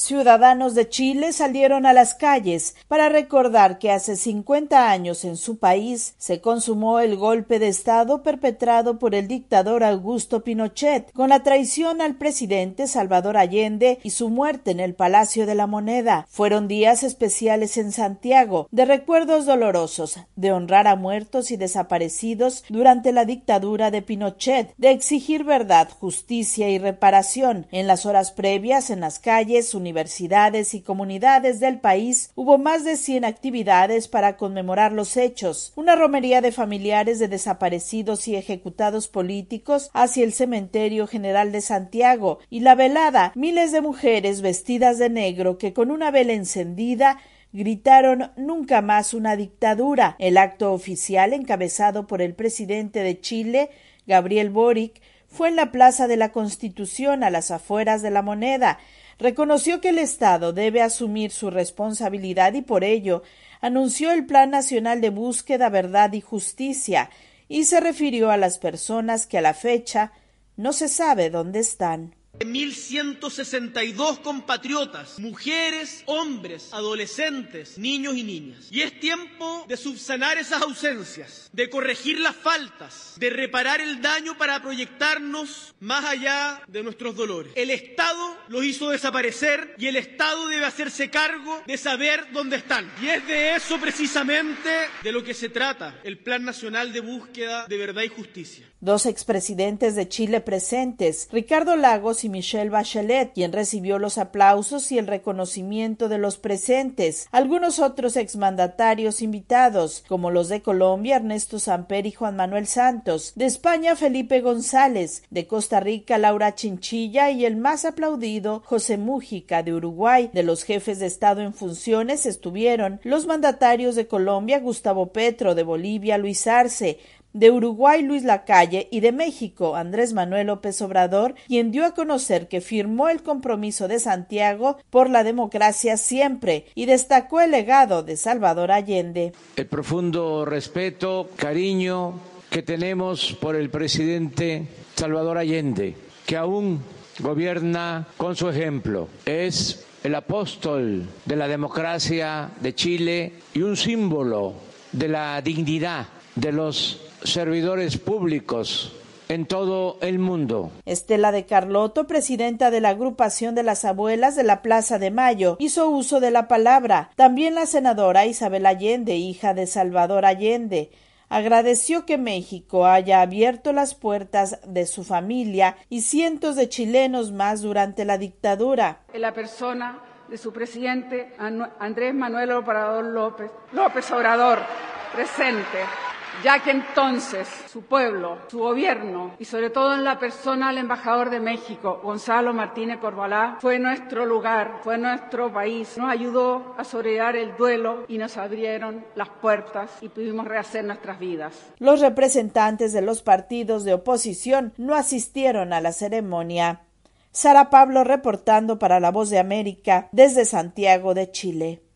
Ciudadanos de Chile salieron a las calles para recordar que hace 50 años en su país se consumó el golpe de Estado perpetrado por el dictador Augusto Pinochet, con la traición al presidente Salvador Allende y su muerte en el Palacio de la Moneda. Fueron días especiales en Santiago, de recuerdos dolorosos, de honrar a muertos y desaparecidos durante la dictadura de Pinochet, de exigir verdad, justicia y reparación. En las horas previas, en las calles, universidades y comunidades del país hubo más de 100 actividades para conmemorar los hechos, una romería de familiares de desaparecidos y ejecutados políticos hacia el Cementerio General de Santiago y la velada, miles de mujeres vestidas de negro que con una vela encendida gritaron nunca más una dictadura. El acto oficial, encabezado por el presidente de Chile, Gabriel Boric, fue en la Plaza de la Constitución, a las afueras de La Moneda. Reconoció que el Estado debe asumir su responsabilidad y por ello anunció el Plan Nacional de Búsqueda, Verdad y Justicia y se refirió a las personas que a la fecha no se sabe dónde están. 1.162 compatriotas, mujeres, hombres, adolescentes, niños y niñas. Y es tiempo de subsanar esas ausencias, de corregir las faltas, de reparar el daño para proyectarnos más allá de nuestros dolores. El Estado los hizo desaparecer y el Estado debe hacerse cargo de saber dónde están. Y es de eso precisamente de lo que se trata el Plan Nacional de Búsqueda de Verdad y Justicia. Dos expresidentes de Chile presentes, Ricardo Lagos y Michelle Bachelet, quien recibió los aplausos y el reconocimiento de los presentes. Algunos otros exmandatarios invitados, como los de Colombia, Ernesto Samper y Juan Manuel Santos, de España, Felipe González, de Costa Rica, Laura Chinchilla y el más aplaudido, José Mújica, de Uruguay. De los jefes de Estado en funciones estuvieron los mandatarios de Colombia, Gustavo Petro, de Bolivia, Luis Arce, de Uruguay, Luis Lacalle, y de México, Andrés Manuel López Obrador, quien dio a conocer que firmó el compromiso de Santiago por la democracia siempre y destacó el legado de Salvador Allende. El profundo respeto, cariño que tenemos por el presidente Salvador Allende, que aún gobierna con su ejemplo. Es el apóstol de la democracia de Chile y un símbolo de la dignidad de los servidores públicos en todo el mundo. Estela de Carlotto, presidenta de la agrupación de las abuelas de la Plaza de Mayo, hizo uso de la palabra. También la senadora Isabel Allende, hija de Salvador Allende, agradeció que México haya abierto las puertas de su familia y cientos de chilenos más durante la dictadura. En la persona de su presidente Andrés Manuel López Obrador, presente, ya que entonces su pueblo, su gobierno y sobre todo en la persona del embajador de México, Gonzalo Martínez Corbalá, fue nuestro lugar, fue nuestro país, nos ayudó a sobrellevar el duelo y nos abrieron las puertas y pudimos rehacer nuestras vidas. Los representantes de los partidos de oposición no asistieron a la ceremonia. Sara Pablo reportando para La Voz de América desde Santiago de Chile.